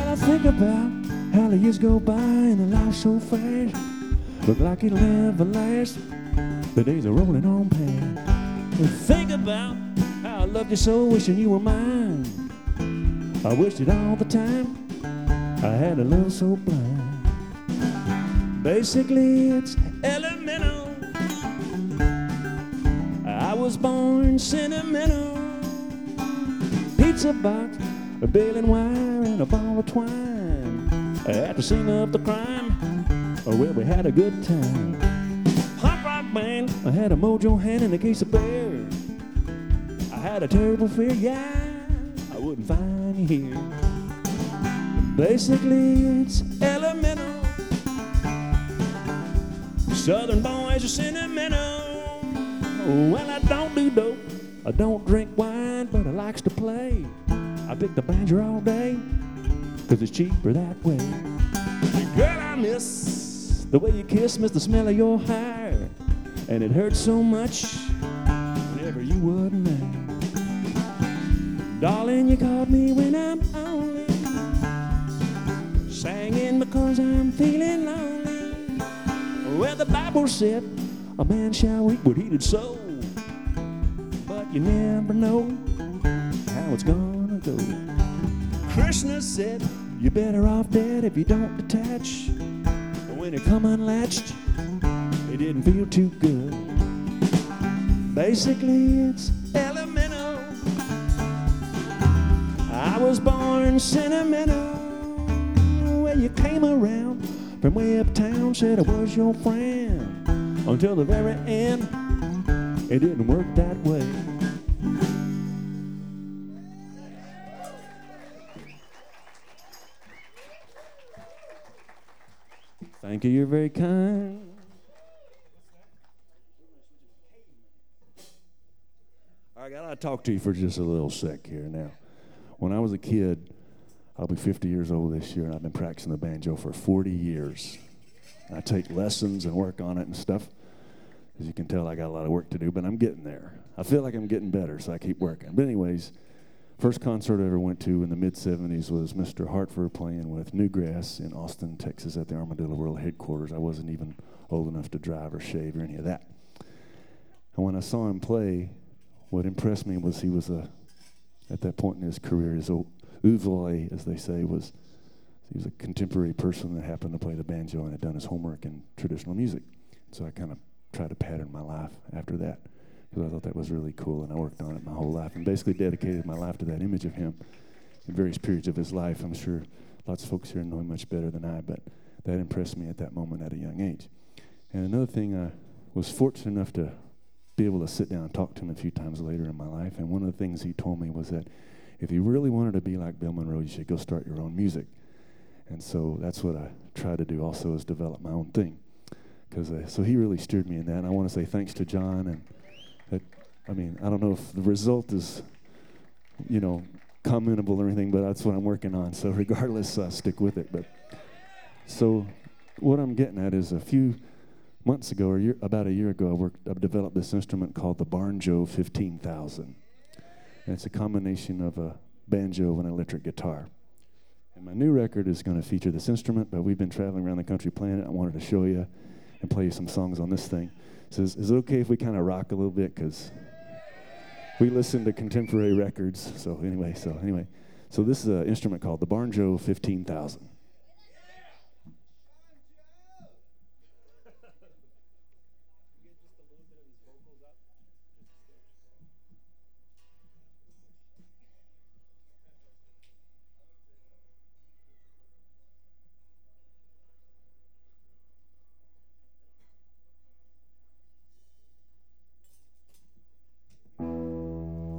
I think about how the years go by and the life so fast. Look like it'll never last. The days are rolling on past. And think about how I loved you so, wishing you were mine. I wished it all the time. I had a love so blind. Basically, it's elemental. I was born sentimental. Pizza box, a baling wire, and a ball of twine. At the scene of the crime, well, we had a good time. Pop rock band, I had a mojo hand and a case of beer. I had a terrible fear, yeah, I wouldn't find you here. Basically, it's elemental. Southern boys are sentimental. Well, I don't do dope, I don't drink wine, but I likes to play. I pick the banjo all day, 'cause it's cheaper that way. Girl, I miss the way you kiss, miss the smell of your hair. And it hurts so much whenever you wasn't there. Darling, you called me when I'm lonely, singing because I'm feeling lonely. Well, the Bible said a man shall reap what he did sow, but you never know how it's gonna go. Krishna said you're better off dead if you don't detach. But when it come unlatched, it didn't feel too good. Basically, it's elemental. I was born sentimental. Well, you came around from way uptown, said I was your friend. Until the very end, it didn't work that way. Thank you, you're very kind. I gotta talk to you for just a little sec here now. When I was a kid, I'll be 50 years old this year, and I've been practicing the banjo for 40 years. I take lessons and work on it and stuff. As you can tell, I got a lot of work to do, but I'm getting there. I feel like I'm getting better, so I keep working. But anyways, first concert I ever went to in the mid-'70s was Mr. Hartford playing with Newgrass in Austin, Texas at the Armadillo World headquarters. I wasn't even old enough to drive or shave or any of that. And when I saw him play, what impressed me was he was at that point in his career, his oeuvre, as they say, he was a contemporary person that happened to play the banjo and had done his homework in traditional music. So I kind of tried to pattern my life after that, because I thought that was really cool, and I worked on it my whole life and basically dedicated my life to that image of him in various periods of his life. I'm sure lots of folks here know him much better than I, but that impressed me at that moment at a young age. And another thing, I was fortunate enough to be able to sit down and talk to him a few times later in my life, and one of the things he told me was that if you really wanted to be like Bill Monroe, you should go start your own music. And so that's what I try to do also, is develop my own thing. So he really steered me in that, and I want to say thanks to John. And that, I mean, I don't know if the result is, commentable or anything, but that's what I'm working on. So regardless, stick with it. But so what I'm getting at is a few months ago, about a year ago, I developed this instrument called the Barnjo 15,000. And it's a combination of a banjo and an electric guitar. And my new record is going to feature this instrument, but we've been traveling around the country playing it. I wanted to show you and play you some songs on this thing. So is it okay if we kind of rock a little bit? Because we listen to contemporary records. So anyway, this is an instrument called the Barnjo 15,000.